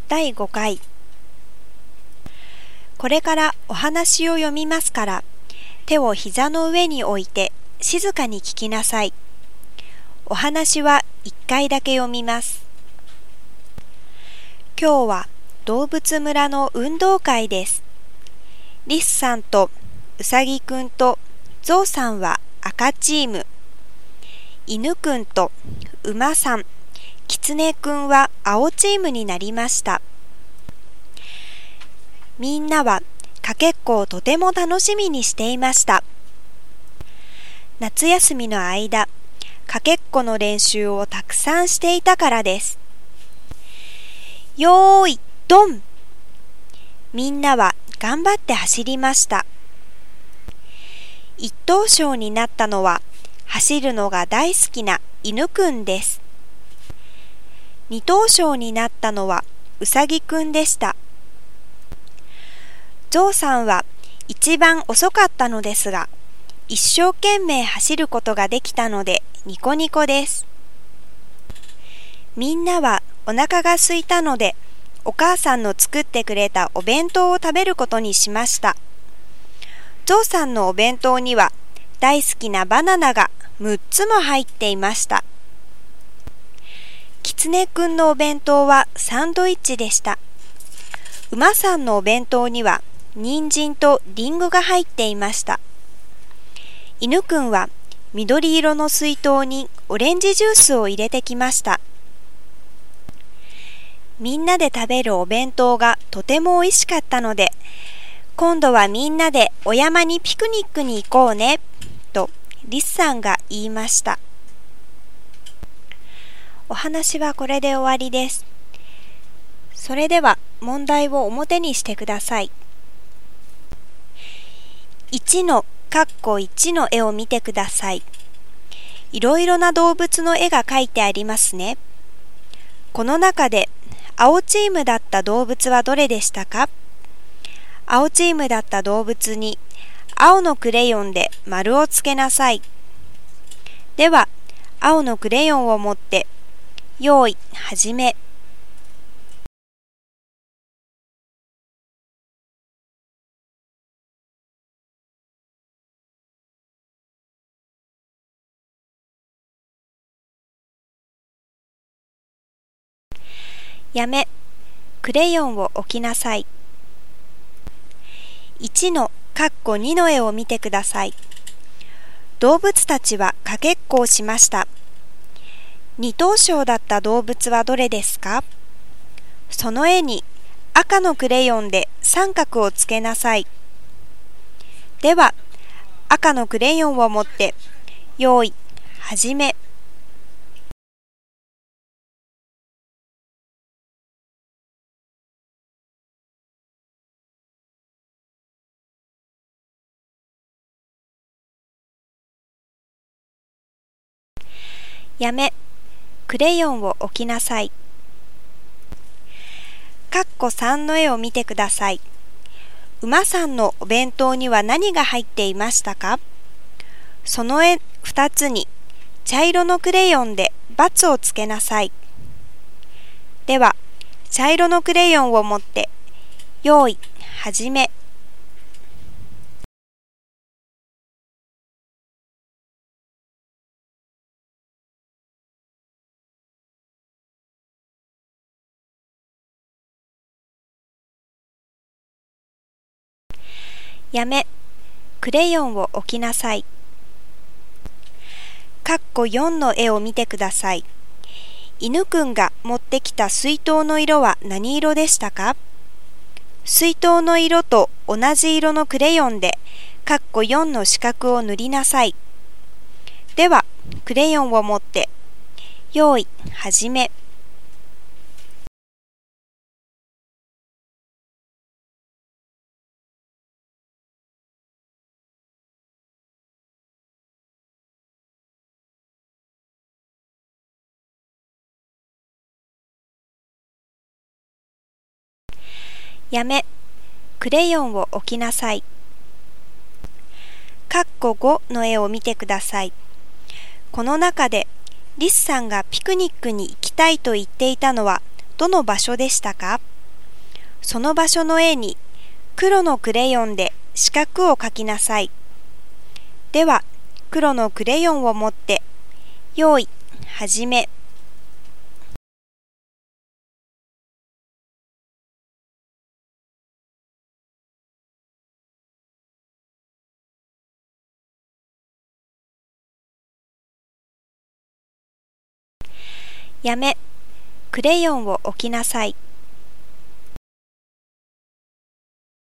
第5回。これからお話を読みますから、手を膝の上に置いて静かに聞きなさい。お話は1回だけ読みます。今日は動物村の運動会です。リスさんとウサギくんとゾウさんは赤チーム。犬くんと馬さん、キツネくんは青チームになりました。みんなはかけっこをとても楽しみにしていました。夏休みの間、かけっこの練習をたくさんしていたからです。よーい、ドン！みんなは頑張って走りました。一等賞になったのは、走るのが大好きな犬くんです。二等賞になったのはうさぎくんでした。ゾウさんは一番遅かったのですが、一生懸命走ることができたのでニコニコです。みんなはお腹が空いたので、お母さんの作ってくれたお弁当を食べることにしました。ゾウさんのお弁当には大好きなバナナが6つも入っていました。キツネくんのお弁当はサンドイッチでした。馬さんのお弁当には人参とリンゴが入っていました。犬くんは緑色の水筒にオレンジジュースを入れてきました。みんなで食べるお弁当がとても美味しかったので、今度はみんなでお山にピクニックに行こうね、とリスさんが言いました。お話はこれで終わりです。それでは問題を表にしてください。1の1の絵を見てください。いろいろな動物の絵が描いてありますね。この中で青チームだった動物はどれでしたか？青チームだった動物に青のクレヨンで丸をつけなさい。では、青のクレヨンを持って、用意、始め。やめ、クレヨンを置きなさい。1の2の絵を見てください。動物たちはかけっこをしました。二等賞だった動物はどれですか？その絵に赤のクレヨンで三角をつけなさい。では、赤のクレヨンを持って、用意、始め。やめ、クレヨンを置きなさい。3の絵を見てください。馬さんのお弁当には何が入っていましたか？その絵2つに茶色のクレヨンで×をつけなさい。では、茶色のクレヨンを持って、用意、始め。やめ、クレヨンを置きなさい。4の絵を見てください。犬くんが持ってきた水筒の色は何色でしたか？水筒の色と同じ色のクレヨンで4の四角を塗りなさい。では、クレヨンを持って、用意、始め。やめ、クレヨンを置きなさい。5の絵を見てください。この中でリスさんがピクニックに行きたいと言っていたのはどの場所でしたか？ その場所の絵に黒のクレヨンで四角を描きなさい。では、黒のクレヨンを持って、用意、始め。やめ、クレヨンを置きなさい。